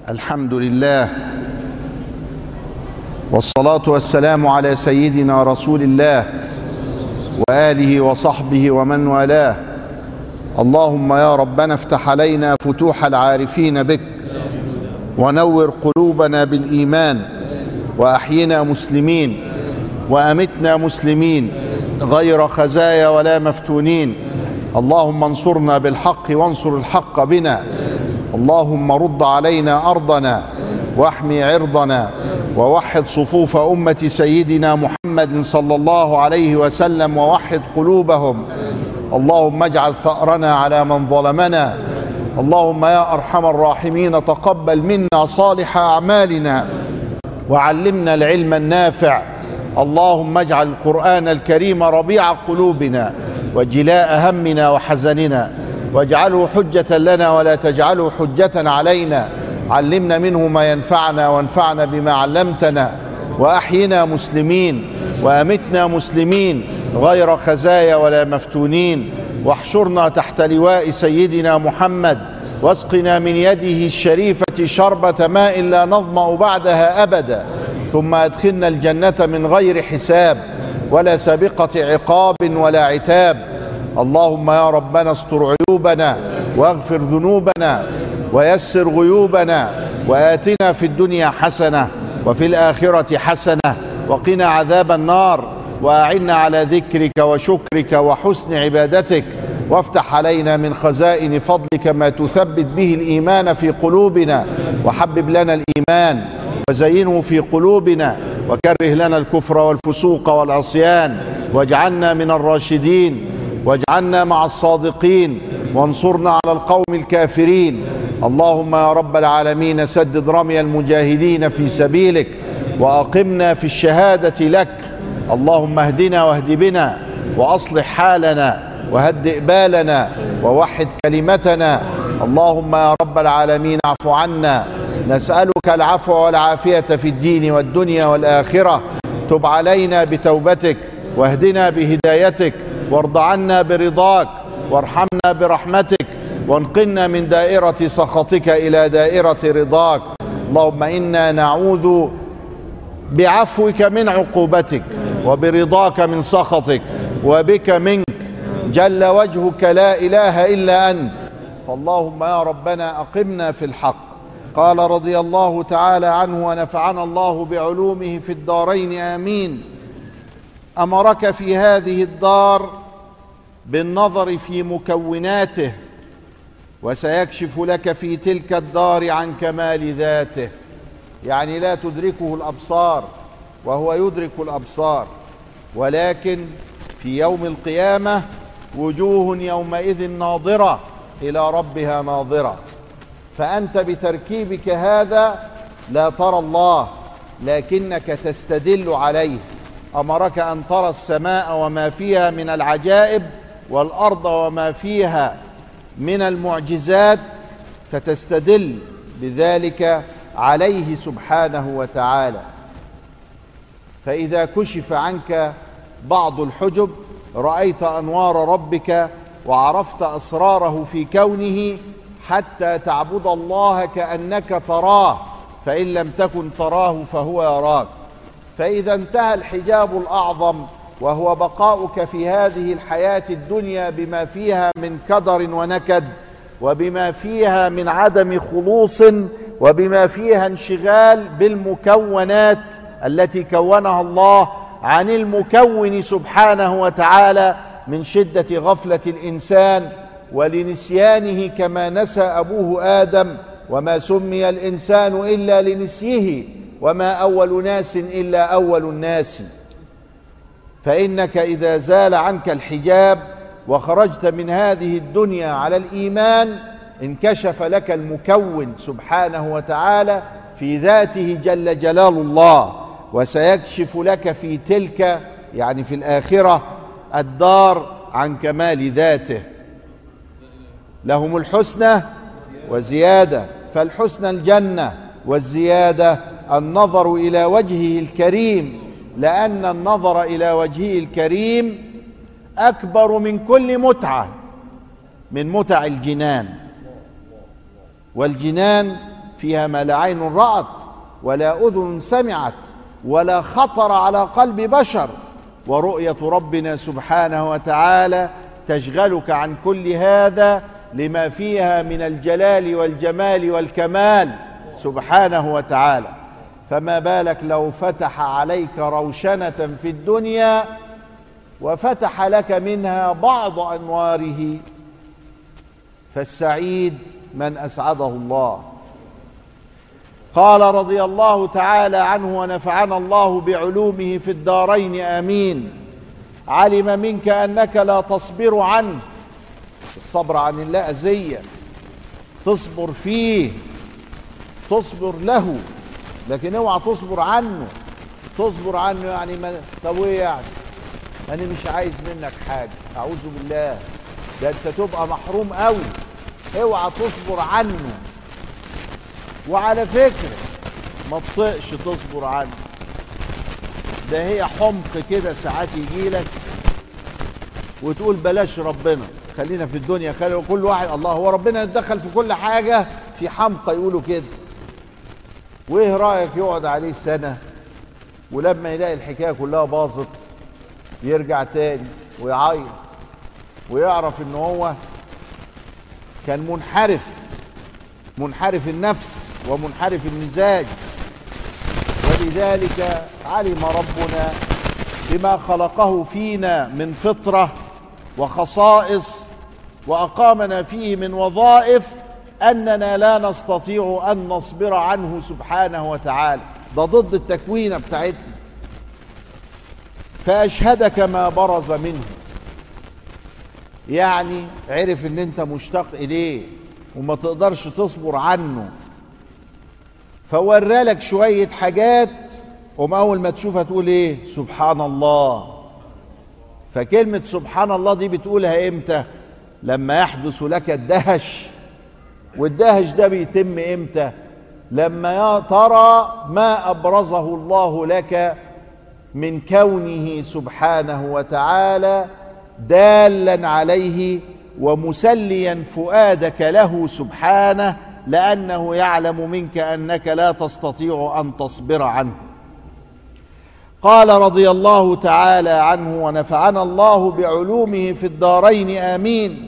الحمد لله، والصلاة والسلام على سيدنا رسول الله وآله وصحبه ومن والاه. اللهم يا ربنا افتح علينا فتوح العارفين بك، ونور قلوبنا بالإيمان، وأحينا مسلمين وأمتنا مسلمين غير خزايا ولا مفتونين. اللهم انصرنا بالحق وانصر الحق بنا. اللهم رد علينا أرضنا واحمي عرضنا، ووحد صفوف أمة سيدنا محمد صلى الله عليه وسلم، ووحد قلوبهم. اللهم اجعل ثأرنا على من ظلمنا. اللهم يا أرحم الراحمين تقبل منا صالح أعمالنا، وعلمنا العلم النافع. اللهم اجعل القرآن الكريم ربيع قلوبنا وجلاء همنا وحزننا، واجعله حجة لنا ولا تجعله حجة علينا. علمنا منه ما ينفعنا، وانفعنا بما علمتنا، وأحينا مسلمين وأمتنا مسلمين غير خزايا ولا مفتونين. واحشرنا تحت لواء سيدنا محمد، واسقنا من يده الشريفة شربة ماء لا نظمأ بعدها أبدا. ثم أدخلنا الجنة من غير حساب ولا سابقة عقاب ولا عتاب. اللهم يا ربنا استر عيوبنا، واغفر ذنوبنا، ويسر غيوبنا، وآتنا في الدنيا حسنة وفي الآخرة حسنة، وقنا عذاب النار، وأعنا على ذكرك وشكرك وحسن عبادتك. وافتح علينا من خزائن فضلك ما تثبت به الإيمان في قلوبنا، وحبب لنا الإيمان وزينه في قلوبنا، وكره لنا الكفر والفسوق والعصيان، واجعلنا من الراشدين، واجعلنا مع الصادقين، وانصرنا على القوم الكافرين. اللهم يا رب العالمين سدد رمي المجاهدين في سبيلك، وأقمنا في الشهادة لك. اللهم اهدنا واهد بنا، وأصلح حالنا، وهدئ بالنا، ووحد كلمتنا. اللهم يا رب العالمين اعف عنا، نسألك العفو والعافية في الدين والدنيا والآخرة. تب علينا بتوبتك، واهدنا بهدايتك، وارض عنا برضاك، وارحمنا برحمتك، وانقلنا من دائرة سخطك إلى دائرة رضاك. اللهم إنا نعوذ بعفوك من عقوبتك، وبرضاك من سخطك، وبك منك جل وجهك لا إله إلا أنت. فاللهم يا ربنا أقمنا في الحق. قال رضي الله تعالى عنه ونفعنا الله بعلومه في الدارين آمين: أمرك في هذه الدار بالنظر في مكوناته، وسيكشف لك في تلك الدار عن كمال ذاته. يعني لا تدركه الأبصار وهو يدرك الأبصار، ولكن في يوم القيامة وجوه يومئذ ناظرة إلى ربها ناظرة. فأنت بتركيبك هذا لا ترى الله، لكنك تستدل عليه. أمرك أن ترى السماء وما فيها من العجائب، والأرض وما فيها من المعجزات، فتستدل بذلك عليه سبحانه وتعالى. فإذا كشف عنك بعض الحجب رأيت أنوار ربك، وعرفت أسراره في كونه، حتى تعبد الله كأنك تراه، فإن لم تكن تراه فهو يراك. فإذا انتهى الحجاب الأعظم، وهو بقاؤك في هذه الحياة الدنيا بما فيها من كدر ونكد، وبما فيها من عدم خلوص، وبما فيها انشغال بالمكونات التي كونها الله عن المكون سبحانه وتعالى، من شدة غفلة الإنسان ولنسيانه كما نسى أبوه آدم. وما سمي الإنسان إلا لنسيه، وما أول ناس إلا أول الناس. فإنك إذا زال عنك الحجاب وخرجت من هذه الدنيا على الإيمان، انكشف لك المكون سبحانه وتعالى في ذاته جل جلال الله. وسيكشف لك في تلك، يعني في الآخرة، الدار عن كمال ذاته. لهم الحسنى وزيادة، فالحسنى الجنة، والزيادة النظر إلى وجهه الكريم، لأن النظر إلى وجهه الكريم أكبر من كل متعة من متع الجنان. والجنان فيها ما لا عين رأت ولا أذن سمعت ولا خطر على قلب بشر، ورؤية ربنا سبحانه وتعالى تشغلك عن كل هذا لما فيها من الجلال والجمال والكمال سبحانه وتعالى. فما بالك لو فتح عليك روشنة في الدنيا وفتح لك منها بعض أنواره، فالسعيد من أسعده الله. قال رضي الله تعالى عنه ونفعنا الله بعلومه في الدارين آمين: علم منك أنك لا تصبر عنه. الصبر عن الله أذية، تصبر فيه، تصبر له، لكن اوعى تصبر عنه. تصبر عنه يعني طب ايه يعني؟ انا مش عايز منك حاجه، اعوذ بالله، ده انت تبقى محروم قوي. اوعى تصبر عنه. وعلى فكره ما تطقش تصبر عنه، ده هي حمق كده ساعات يجيلك وتقول بلاش ربنا، خلينا في الدنيا، خلي كل واحد الله، هو ربنا يتدخل في كل حاجه؟ في حمقى يقولوا كده. وايه رايك يقعد عليه سنه ولما يلاقي الحكايه كلها باظت يرجع تاني ويعيط ويعرف ان هو كان منحرف النفس ومنحرف المزاج. ولذلك علم ربنا بما خلقه فينا من فطره وخصائص واقامنا فيه من وظائف أننا لا نستطيع أن نصبر عنه سبحانه وتعالى. ده ضد التكوين بتاعتنا. فأشهدك ما برز منه، يعني عرف ان انت مشتاق اليه وما تقدرش تصبر عنه، فورالك شوية حاجات، وما أول ما تشوفها تقول ايه؟ سبحان الله. فكلمة سبحان الله دي بتقولها امتى؟ لما يحدث لك الدهش. والدهش ده بيتم امتى؟ لما ترى ما أبرزه الله لك من كونه سبحانه وتعالى دالا عليه ومسليا فؤادك له سبحانه، لأنه يعلم منك أنك لا تستطيع أن تصبر عنه. قال رضي الله تعالى عنه ونفعنا الله بعلومه في الدارين آمين: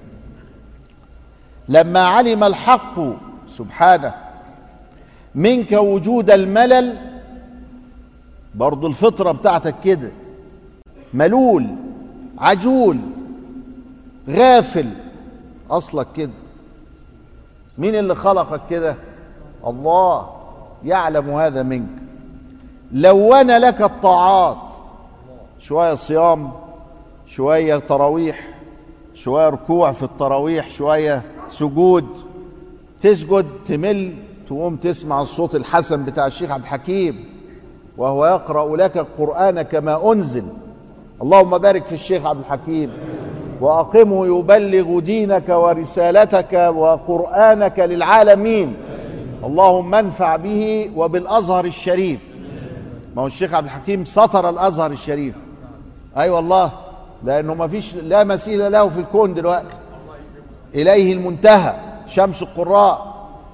لما علم الحق سبحانه منك وجود الملل، برضو الفطرة بتاعتك كده، ملول عجول غافل أصلك كده. مين اللي خلقك كده؟ الله يعلم هذا منك. لون لك الطاعات، شوية صيام، شوية تراويح، شوية ركوع في التراويح، شوية سجود، تسجد تمل تقوم تسمع الصوت الحسن بتاع الشيخ عبد الحكيم وهو يقرأ لك القرآن كما أنزل. اللهم بارك في الشيخ عبد الحكيم وأقمه يبلغ دينك ورسالتك وقرآنك للعالمين. اللهم انفع به وبالأزهر الشريف. ما هو الشيخ عبد الحكيم سطر الأزهر الشريف. أي والله، لأنه ما فيش لا مثيل له في الكون دلوقتي. إليه المنتهى، شمس القراء.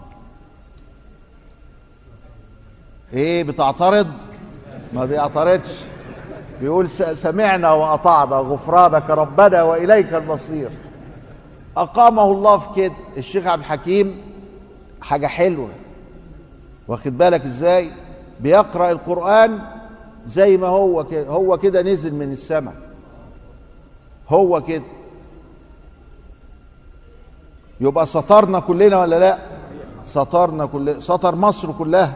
إيه بتعترض؟ ما بيعترضش، بيقول سمعنا وأطعنا غفرانك ربنا وإليك المصير. أقامه الله في كده. الشيخ عبد الحكيم حاجة حلوة، واخد بالك إزاي؟ بيقرأ القرآن زي ما هو كده، هو كده نزل من السماء، هو كده. يبقى سطرنا كلنا ولا لا؟ سطرنا كلنا، سطر مصر كلها.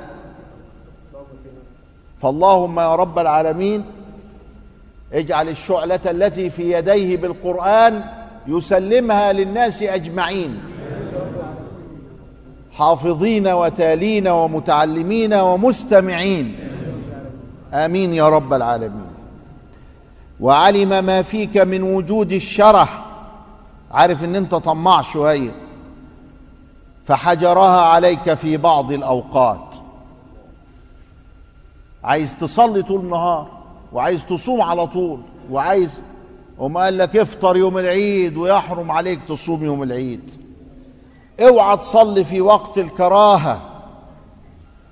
فاللهم يا رب العالمين اجعل الشعلة التي في يديه بالقرآن يسلمها للناس أجمعين، حافظين وتالين ومتعلمين ومستمعين، آمين يا رب العالمين. وعلم ما فيك من وجود الشرح، عارف ان انت طماع شوية، فحجرها عليك في بعض الأوقات. عايز تصلي طول النهار وعايز تصوم على طول وعايز، وما قال لك افطر يوم العيد ويحرم عليك تصوم يوم العيد. اوعى تصلي في وقت الكراهة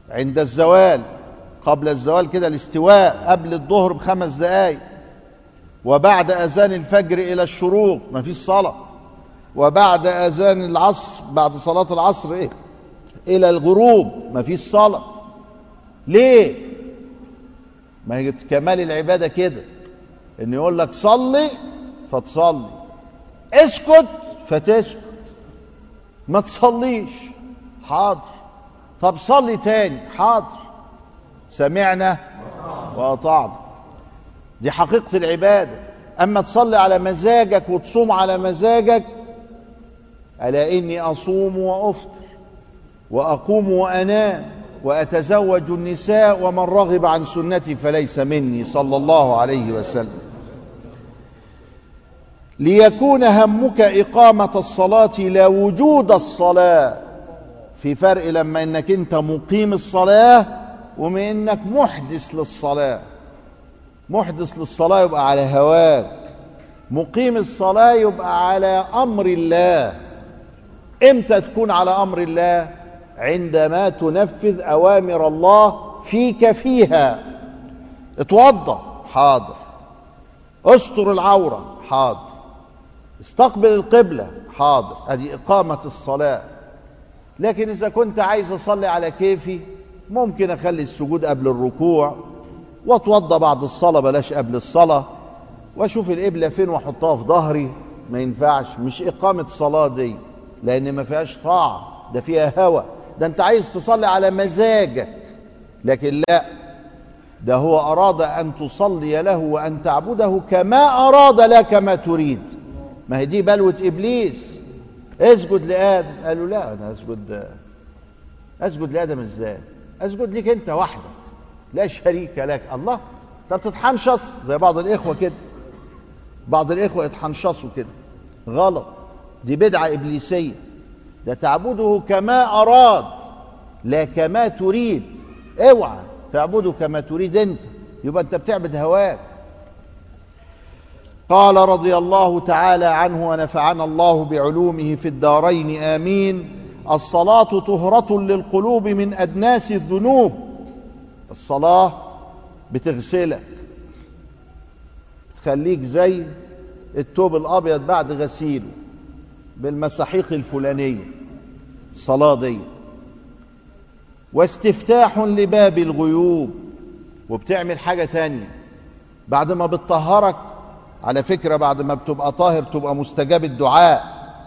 عند الزوال، قبل الزوال كده الاستواء، قبل الظهر ب5 دقايق، وبعد أذان الفجر إلى الشروق مفيش صلاة، وبعد أذان العصر، بعد صلاة العصر إلى الغروب مفيش صلاة. ليه؟ ما هي كمال العبادة كده، إن يقول لك صلي فتصلي، اسكت فتسكت، ما تصليش حاضر، طب صلي تاني حاضر، سمعنا وأطعنا. دي حقيقة العبادة. أما تصلي على مزاجك وتصوم على مزاجك، ألا إني أصوم وأفطر وأقوم وأنام وأتزوج النساء ومن رغب عن سنتي فليس مني صلى الله عليه وسلم. ليكون همك إقامة الصلاة لا وجود الصلاة. في فرق لما إنك أنت مقيم الصلاة ومن إنك محدث للصلاة. محدث للصلاة يبقى على هواك، مقيم الصلاة يبقى على أمر الله. إمتى تكون على أمر الله؟ عندما تنفذ أوامر الله فيك فيها. اتوضى حاضر، استر العورة حاضر، استقبل القبلة حاضر، هذه إقامة الصلاة. لكن إذا كنت عايز أصلي على كيفي، ممكن أخلي السجود قبل الركوع، واتوضى بعد الصلاة بلاش قبل الصلاة، واشوف القبلة فين واحطها في ظهري. ما ينفعش، مش إقامة صلاة دي، لأن ما فيهاش طاعة، ده فيها هوى. ده أنت عايز تصلي على مزاجك، لكن لا، ده هو أراد أن تصلي له وأن تعبده كما أراد لك ما تريد. ما هي دي بلوة إبليس. اسجد لآدم، قالوا لا، أنا أسجد لآدم إزاي؟ أسجد لك أنت وحدك لا شريك لك. الله، أنت بتتحنشص زي بعض الإخوة كده، بعض الإخوة يتحنشصوا كده، غلط، دي بدعة إبليسية. ده تعبده كما أراد لا كما تريد. اوعى تعبده كما تريد أنت، يبقى أنت بتعبد هواك. قال رضي الله تعالى عنه ونفعنا الله بعلومه في الدارين آمين: الصلاة طهرة للقلوب من أدناس الذنوب. الصلاة بتغسلك، تخليك زي الثوب الأبيض بعد غسيله بالمساحيق الفلانية. الصلاة دي واستفتاح لباب الغيوب. وبتعمل حاجة تانية بعد ما بتطهرك. على فكرة بعد ما بتبقى طاهر تبقى مستجاب الدعاء،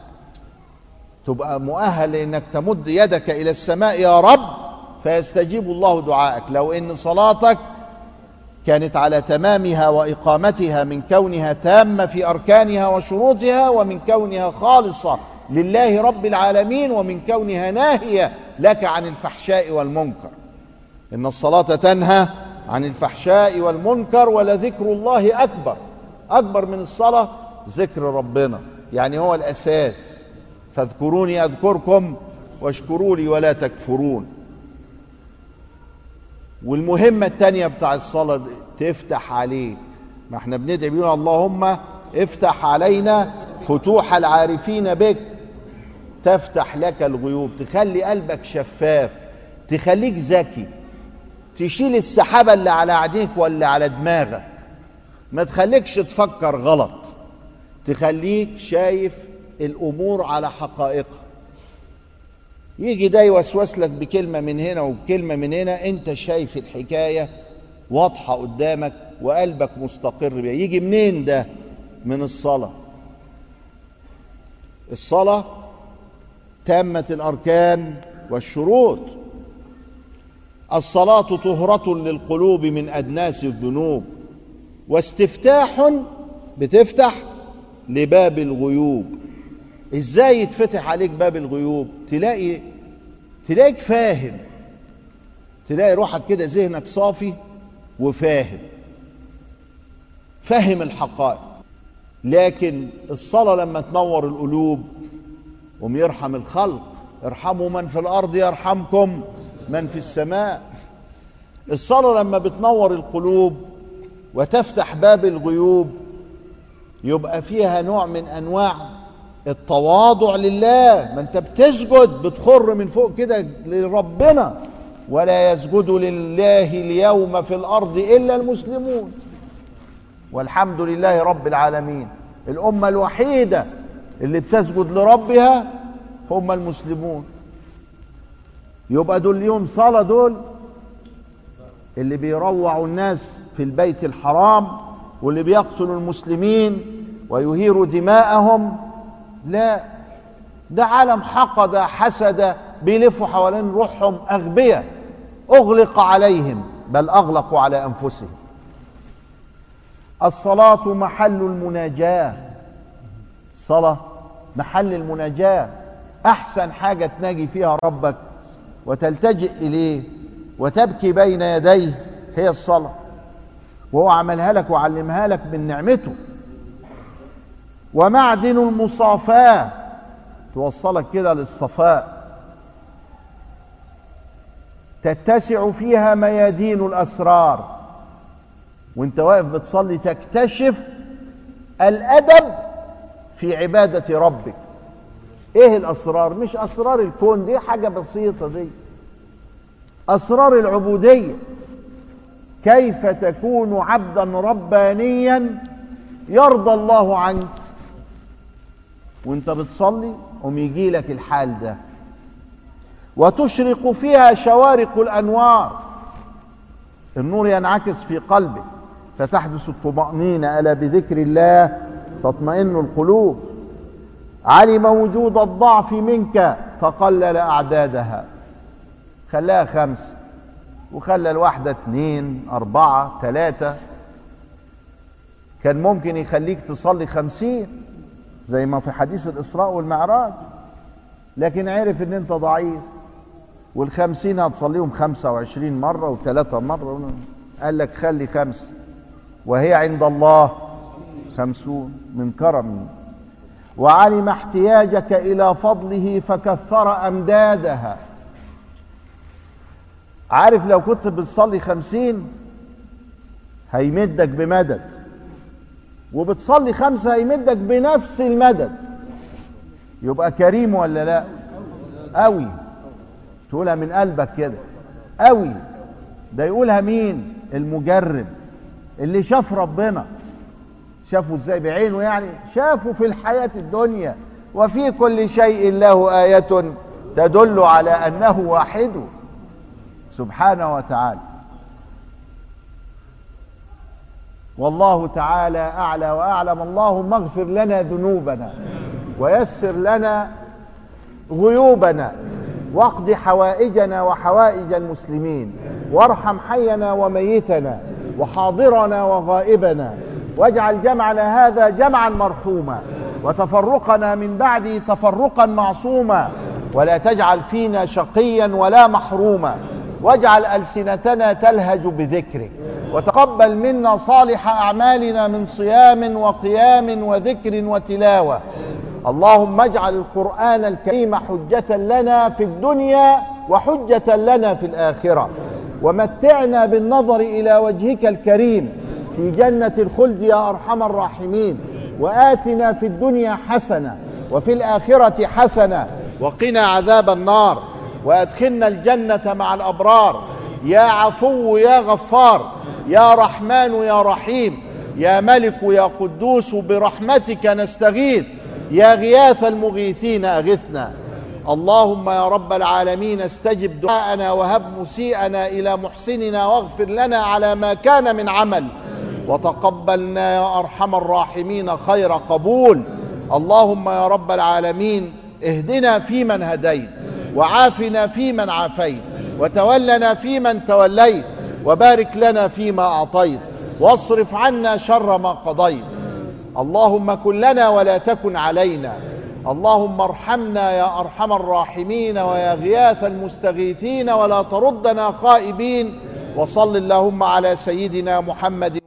تبقى مؤهل لأنك تمد يدك إلى السماء يا رب فيستجيب الله دعائك. لو إن صلاتك كانت على تمامها وإقامتها، من كونها تامة في أركانها وشروطها، ومن كونها خالصة لله رب العالمين، ومن كونها ناهية لك عن الفحشاء والمنكر. إن الصلاة تنهى عن الفحشاء والمنكر، ولذكر الله أكبر. أكبر من الصلاة ذكر ربنا، يعني هو الأساس. فاذكروني أذكركم واشكروا لي ولا تكفرون. والمهمة التانية بتاع الصلاة تفتح عليك. ما احنا بندعي بيقول اللهم افتح علينا فتوح العارفين بك. تفتح لك الغيوب، تخلي قلبك شفاف، تخليك ذكي، تشيل السحابة اللي على عينيك ولا على دماغك، ما تخليكش تفكر غلط، تخليك شايف الأمور على حقائقها. يجي ده يوسوس لك بكلمة من هنا وبكلمة من هنا، انت شايف الحكاية واضحة قدامك وقلبك مستقر بيها. يجي منين ده؟ من الصلاة. الصلاة تامة الأركان والشروط. الصلاة طهرة للقلوب من أدناس الذنوب، واستفتاح، بتفتح لباب الغيوب. ازاي يتفتح عليك باب الغيوب؟ تلاقيك فاهم، تلاقي روحك كده ذهنك صافي وفاهم، فاهم الحقائق. لكن الصلاة لما تنور القلوب يرحم الخلق، ارحموا من في الأرض يرحمكم من في السماء. الصلاة لما بتنور القلوب وتفتح باب الغيوب، يبقى فيها نوع من أنواع التواضع لله. ما انت بتسجد بتخر من فوق كده لربنا، ولا يسجد لله اليوم في الأرض إلا المسلمون، والحمد لله رب العالمين. الأمة الوحيدة اللي بتسجد لربها هم المسلمون. يبقى دول اليوم صلاة، دول اللي بيروعوا الناس في البيت الحرام واللي بيقتلوا المسلمين ويهيروا دماءهم. لا، ده عالم حقد حسد بيلفوا حوالين روحهم أغبياء أغلق عليهم، بل أغلقوا على أنفسهم. الصلاة محل المناجاة، الصلاة محل المناجاة، أحسن حاجة تناجي فيها ربك وتلتجئ إليه وتبكي بين يديه هي الصلاة، وهو عملها لك وعلمها لك من نعمته. ومعدن المصافاة، توصلك كده للصفاء، تتسع فيها ميادين الأسرار. وانت واقف بتصلي تكتشف الأدب في عبادة ربك. ايه الأسرار؟ مش أسرار الكون، دي حاجة بسيطة، دي أسرار العبودية. كيف تكون عبدا ربانيا يرضى الله عنك وانت بتصلي يجي لك الحال ده. وتشرق فيها شوارق الأنوار، النور ينعكس في قلبك فتحدث الطمأنينة. ألا بذكر الله تطمئن القلوب. علم وجود الضعف منك فقلل أعدادها، خلاها 5 وخلى الواحدة 2 4 3. كان ممكن يخليك تصلي 50 زي ما في حديث الإسراء والمعراج، لكن عرف ان انت ضعيف، وال50 هتصليهم 25 مرة و3 مرة، قال لك خلي 5 وهي عند الله 50 من كرمه. وعلم احتياجك إلى فضله فكثر أمدادها. عارف لو كنت بتصلي 50 هيمدك بمدد، وبتصلي 5 هيمدك بنفس المدد. يبقى كريم ولا لا؟ قوي. تقولها من قلبك كده، قوي. ده يقولها مين؟ المجرب اللي شاف ربنا. شافه ازاي؟ بعينه يعني، شافه في الحياة الدنيا. وفي كل شيء له آية تدل على أنه واحد سبحانه وتعالى. والله تعالى أعلى وأعلم. اللهم اغفر لنا ذنوبنا ويسر لنا غيوبنا واقض حوائجنا وحوائج المسلمين، وارحم حينا وميتنا وحاضرنا وغائبنا، واجعل جمعنا هذا جمعا مرحوما وتفرقنا من بعده تفرقا معصوما، ولا تجعل فينا شقيا ولا محروما، واجعل ألسنتنا تلهج بذكرك، وتقبل منا صالح أعمالنا من صيام وقيام وذكر وتلاوة. اللهم اجعل القرآن الكريم حجة لنا في الدنيا وحجة لنا في الآخرة، ومتعنا بالنظر إلى وجهك الكريم في جنة الخلد يا أرحم الراحمين. وآتنا في الدنيا حسنة وفي الآخرة حسنة وقنا عذاب النار، وأدخلنا الجنة مع الأبرار. يا عفو يا غفار، يا رحمن يا رحيم، يا ملك يا قدوس، برحمتك نستغيث، يا غياث المغيثين أغثنا. اللهم يا رب العالمين استجب دعاءنا وهب مسيئنا إلى محسننا، واغفر لنا على ما كان من عمل، وتقبلنا يا أرحم الراحمين خير قبول. اللهم يا رب العالمين اهدنا فيمن هديت، وعافنا فيمن عافيت، وتولنا فيمن توليت، وبارك لنا فيما أعطيت، واصرف عنا شر ما قضيت. اللهم كن لنا ولا تكن علينا. اللهم ارحمنا يا أرحم الراحمين ويا غياث المستغيثين، ولا تردنا خائبين. وصل اللهم على سيدنا محمد